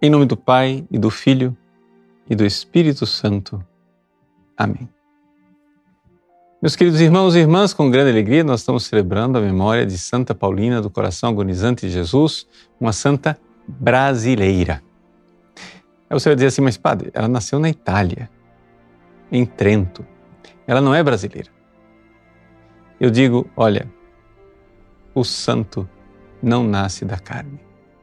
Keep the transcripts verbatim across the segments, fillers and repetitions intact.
Em nome do Pai, e do Filho, e do Espírito Santo. Amém. Meus queridos irmãos e irmãs, com grande alegria nós estamos celebrando a memória de Santa Paulina do Coração Agonizante de Jesus, uma santa brasileira. Aí você vai dizer assim, mas padre, ela nasceu na Itália, em Trento. Ela não é brasileira. Eu digo, olha, o santo não nasce da carne.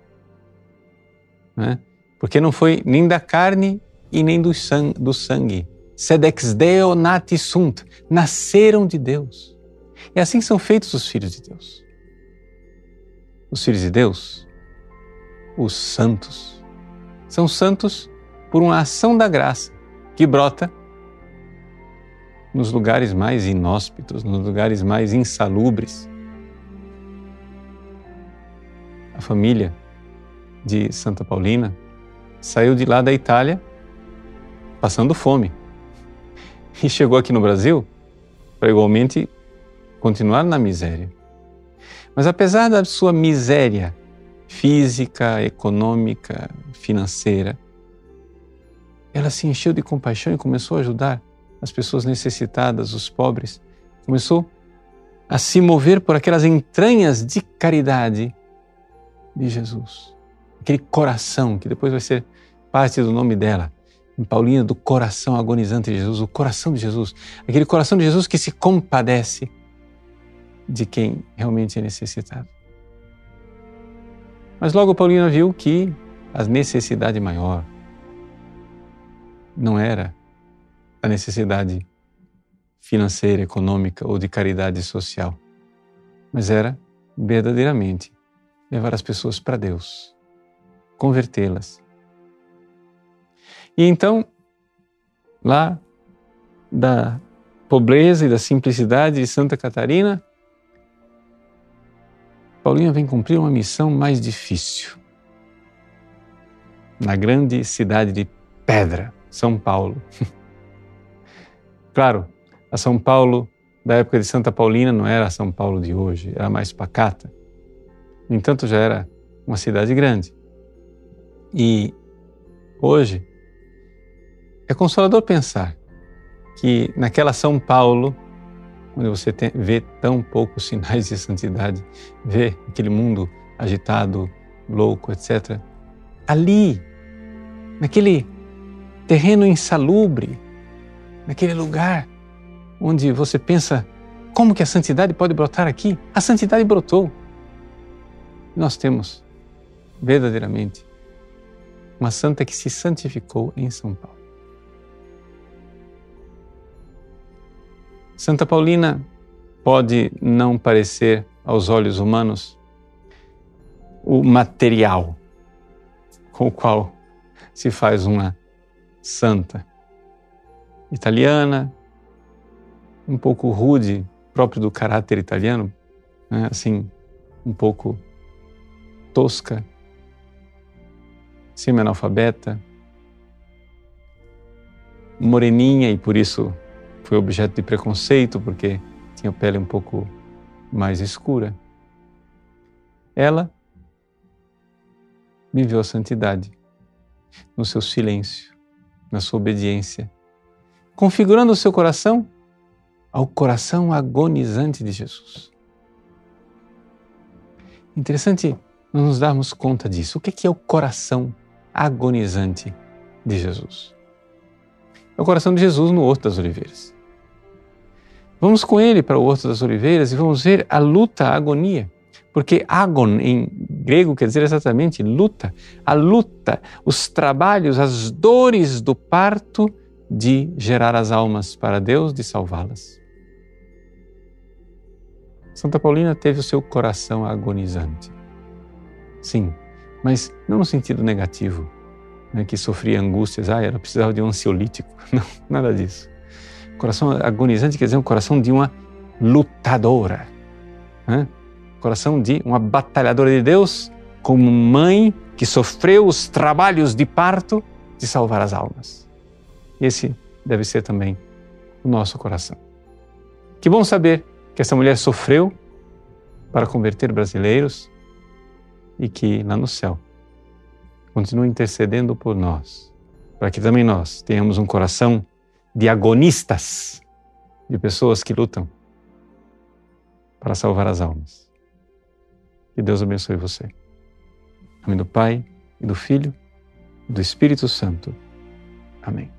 Não é? Porque não foi nem da carne e nem do sangue. Sed ex Deo nati sunt. Nasceram de Deus. E assim são feitos os filhos de Deus. Os filhos de Deus, os santos, são santos por uma ação da graça que brota nos lugares mais inóspitos, nos lugares mais insalubres. A família de Santa Paulina saiu de lá da Itália passando fome e chegou aqui no Brasil para igualmente continuar na miséria. Mas apesar da sua miséria física, econômica, financeira, ela se encheu de compaixão e começou a ajudar as pessoas necessitadas, os pobres. Começou a se mover por aquelas entranhas de caridade de Jesus. Aquele coração que depois vai ser parte do nome dela, Paulina do Coração Agonizante de Jesus, o coração de Jesus, aquele coração de Jesus que se compadece de quem realmente é necessitado. Mas logo Paulina viu que a necessidade maior não era a necessidade financeira, econômica ou de caridade social, mas era verdadeiramente levar as pessoas para Deus, convertê-las. E então, lá da pobreza e da simplicidade de Santa Catarina, Paulina vem cumprir uma missão mais difícil. Na grande cidade de Pedra, São Paulo. Claro, a São Paulo da época de Santa Paulina não era a São Paulo de hoje, era mais pacata. No entanto, já era uma cidade grande. E hoje é consolador pensar que naquela São Paulo, onde você tem, vê tão poucos sinais de santidade, vê aquele mundo agitado, louco, etcétera, ali, naquele terreno insalubre, naquele lugar onde você pensa, como que a santidade pode brotar aqui? A santidade brotou. Nós temos, verdadeiramente, uma santa que se santificou em São Paulo. Santa Paulina pode não parecer aos olhos humanos o material com o qual se faz uma santa italiana, um pouco rude, próprio do caráter italiano, né? Assim, um pouco tosca, semi-analfabeta, moreninha e por isso foi objeto de preconceito porque tinha a pele um pouco mais escura. Ela viveu a santidade no seu silêncio, na sua obediência, configurando o seu coração ao coração agonizante de Jesus. Interessante nós nos darmos conta disso. O que é o coração agonizante de Jesus? É o coração de Jesus no Horto das Oliveiras. Vamos com ele para o Horto das Oliveiras e vamos ver a luta, a agonia. Porque agon em grego quer dizer exatamente luta. A luta, os trabalhos, as dores do parto de gerar as almas para Deus, de salvá-las. Santa Paulina teve o seu coração agonizante. Sim, mas não no sentido negativo, né, que sofria angústias, ah, ela precisava de um ansiolítico. Não, nada disso. Coração agonizante quer dizer um coração de uma lutadora, né? Coração de uma batalhadora de Deus, como mãe que sofreu os trabalhos de parto de salvar as almas. Esse deve ser também o nosso coração. Que bom saber que essa mulher sofreu para converter brasileiros e que lá no céu, continue intercedendo por nós, para que também nós tenhamos um coração de agonistas, de pessoas que lutam para salvar as almas. Que Deus abençoe você. Em nome do Pai, e do Filho, e do Espírito Santo. Amém.